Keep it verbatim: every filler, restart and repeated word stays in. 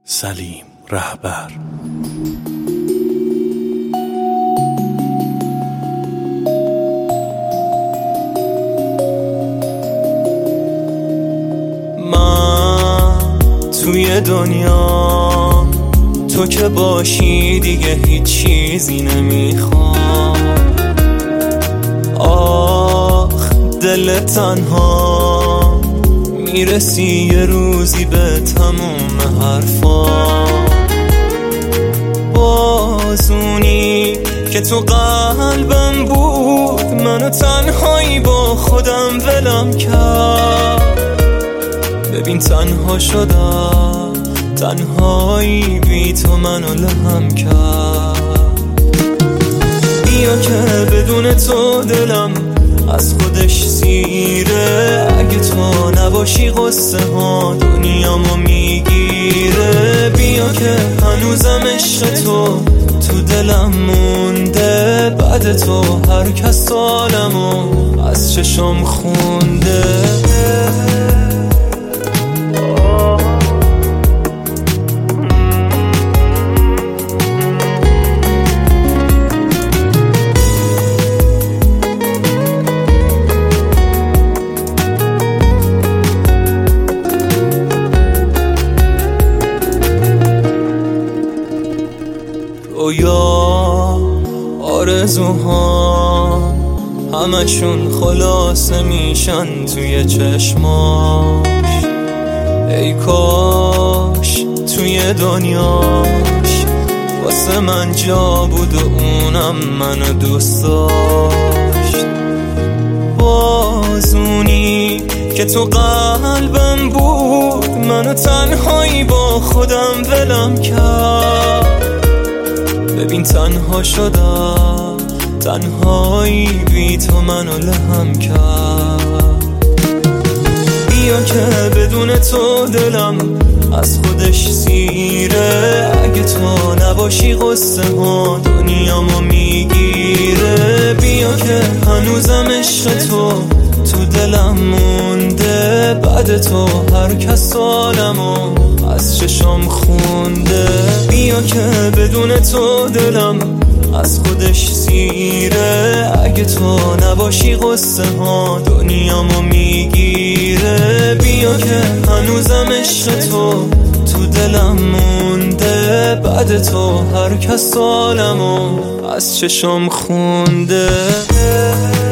سلیم رهبر. من توی دنیا تو که باشی دیگه هیچ چیزی نمیخوام. آخ دل تنها میرسی یه روزی به تموم حرفا. بازونی که تو قلبم بود منو تنهایی با خودم ولم کرد. ببین تنها شدم، تنهایی بی تو منو لهم کرد. بیا که بدون تو دلم از خودش سیره. اگه تو نباشی قصه ها دنیامو میگیره. بیا که هنوزم عشق تو تو دلم مونده. بعد تو هر کس سالمو از چشم خونده. رویا آرزوها همشون خلاصه میشن توی چشماش. ای کاش توی دنیاش واسه من جا بود و اونم منو دوست داشت. بازونی که تو قلبم بود منو تنهایی با خودم ولم کرد. ببین تنها شدم، تنهایی بی تو منو لهم کرد. بیا که بدون تو دلم از خودش سیره. اگه تو نباشی قصه ها دنیامو میگیره. بیا که هنوزم عشق تو تو دلم مونده. بعد تو هر کس سالمو از چشم خونده. بیا که بدون تو دلم از خودش سیره. اگه تو نباشی قصه ها دنیامو میگیره. بیا که هنوزم عشق تو تو دلم مونده. بعد تو هر کس سالمو از چشم خونده.